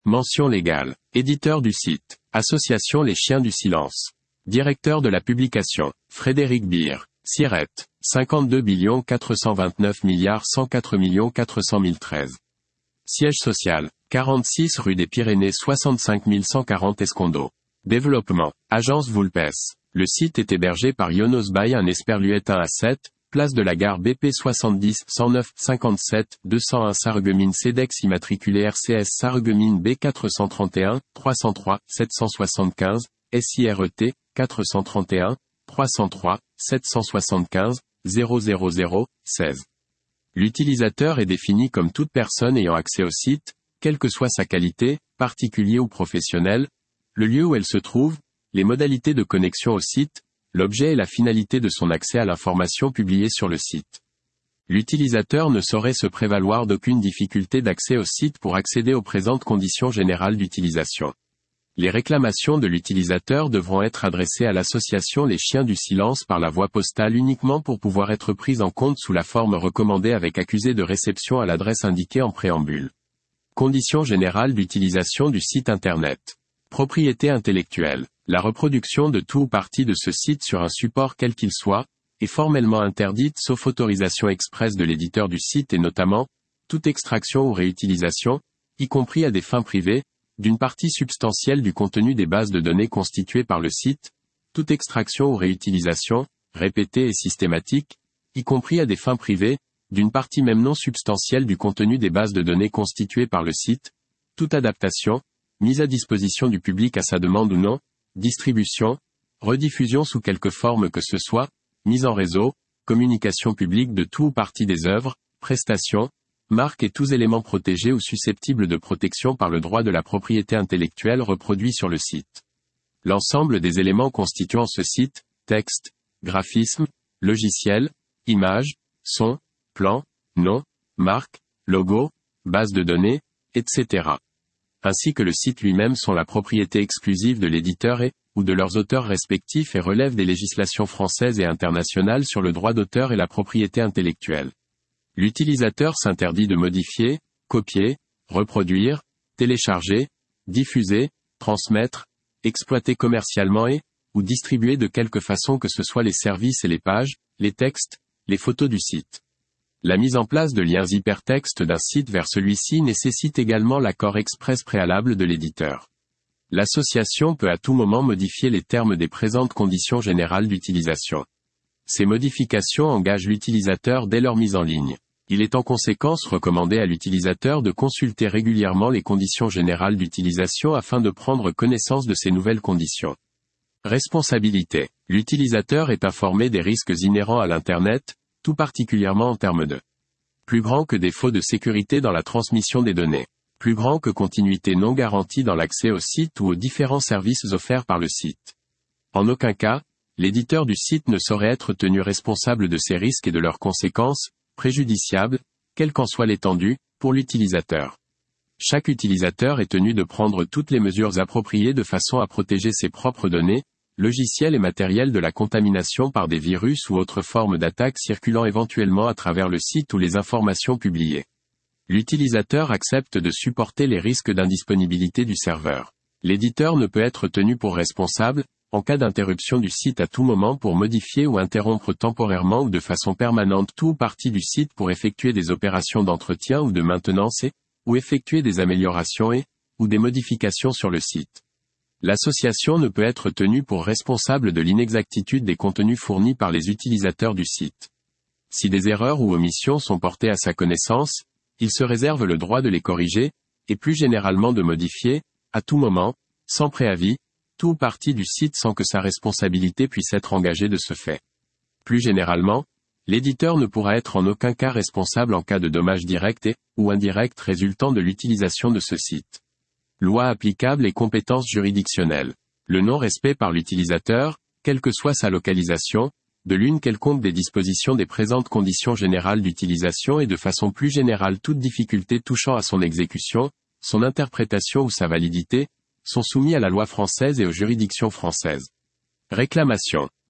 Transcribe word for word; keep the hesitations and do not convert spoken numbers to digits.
Mention légale. Éditeur du site. Association Les Chiens du Silence. Directeur de la publication. Frédéric Beer. Siret. cinquante-deux millions quatre cent vingt-neuf milliards cent quatre millions quatre cent mille treize. Siège social. quarante-six rue des Pyrénées soixante-cinq mille cent quarante Escondo. Développement. Agence Vulpes. Le site est hébergé par Yonos by un Esperluette un à sept, place de la gare B P soixante-dix cent neuf cinquante-sept deux cent un Sarreguemines Cedex immatriculé R C S Sarreguemines B quatre cent trente et un trois cent trois sept cent soixante-quinze, S I R E T quatre cent trente et un trois cent trois sept cent soixante-quinze zéro zéro zéro seize. L'utilisateur est défini comme toute personne ayant accès au site, quelle que soit sa qualité, particulier ou professionnel, le lieu où elle se trouve, les modalités de connexion au site, l'objet et la finalité de son accès à l'information publiée sur le site. L'utilisateur ne saurait se prévaloir d'aucune difficulté d'accès au site pour accéder aux présentes conditions générales d'utilisation. Les réclamations de l'utilisateur devront être adressées à l'association Les Chiens du Silence par la voie postale uniquement pour pouvoir être prises en compte sous la forme recommandée avec accusé de réception à l'adresse indiquée en préambule. Conditions générales d'utilisation du site Internet. Propriété intellectuelle. La reproduction de tout ou partie de ce site sur un support quel qu'il soit, est formellement interdite sauf autorisation expresse de l'éditeur du site et notamment, toute extraction ou réutilisation, y compris à des fins privées, d'une partie substantielle du contenu des bases de données constituées par le site, toute extraction ou réutilisation, répétée et systématique, y compris à des fins privées, d'une partie même non substantielle du contenu des bases de données constituées par le site, toute adaptation, mise à disposition du public à sa demande ou non, distribution, rediffusion sous quelque forme que ce soit, mise en réseau, communication publique de tout ou partie des œuvres, prestations, marques et tous éléments protégés ou susceptibles de protection par le droit de la propriété intellectuelle reproduits sur le site. L'ensemble des éléments constituant ce site, texte, graphisme, logiciel, images, son, plan, nom, marque, logo, base de données, et cetera. Ainsi que le site lui-même sont la propriété exclusive de l'éditeur et, ou de leurs auteurs respectifs et relèvent des législations françaises et internationales sur le droit d'auteur et la propriété intellectuelle. L'utilisateur s'interdit de modifier, copier, reproduire, télécharger, diffuser, transmettre, exploiter commercialement et, ou distribuer de quelque façon que ce soit les services et les pages, les textes, les photos du site. La mise en place de liens hypertextes d'un site vers celui-ci nécessite également l'accord express préalable de l'éditeur. L'association peut à tout moment modifier les termes des présentes conditions générales d'utilisation. Ces modifications engagent l'utilisateur dès leur mise en ligne. Il est en conséquence recommandé à l'utilisateur de consulter régulièrement les conditions générales d'utilisation afin de prendre connaissance de ces nouvelles conditions. Responsabilité. L'utilisateur est informé des risques inhérents à l'Internet, tout particulièrement en termes de plus grand que défaut de sécurité dans la transmission des données, plus grand que continuité non garantie dans l'accès au site ou aux différents services offerts par le site. En aucun cas, l'éditeur du site ne saurait être tenu responsable de ces risques et de leurs conséquences, préjudiciables, quelle qu'en soit l'étendue, pour l'utilisateur. Chaque utilisateur est tenu de prendre toutes les mesures appropriées de façon à protéger ses propres données, logiciels et matériels de la contamination par des virus ou autres formes d'attaques circulant éventuellement à travers le site ou les informations publiées. L'utilisateur accepte de supporter les risques d'indisponibilité du serveur. L'éditeur ne peut être tenu pour responsable, en cas d'interruption du site à tout moment pour modifier ou interrompre temporairement ou de façon permanente tout ou partie du site pour effectuer des opérations d'entretien ou de maintenance et, ou effectuer des améliorations et, ou des modifications sur le site. L'association ne peut être tenue pour responsable de l'inexactitude des contenus fournis par les utilisateurs du site. Si des erreurs ou omissions sont portées à sa connaissance, il se réserve le droit de les corriger, et plus généralement de modifier, à tout moment, sans préavis, tout ou partie du site sans que sa responsabilité puisse être engagée de ce fait. Plus généralement, l'éditeur ne pourra être en aucun cas responsable en cas de dommages directs et, ou indirects résultant de l'utilisation de ce site. Loi applicable et compétences juridictionnelles. Le non-respect par l'utilisateur, quelle que soit sa localisation, de l'une quelconque des dispositions des présentes conditions générales d'utilisation et de façon plus générale toute difficulté touchant à son exécution, son interprétation ou sa validité, sont soumis à la loi française et aux juridictions françaises. Réclamation.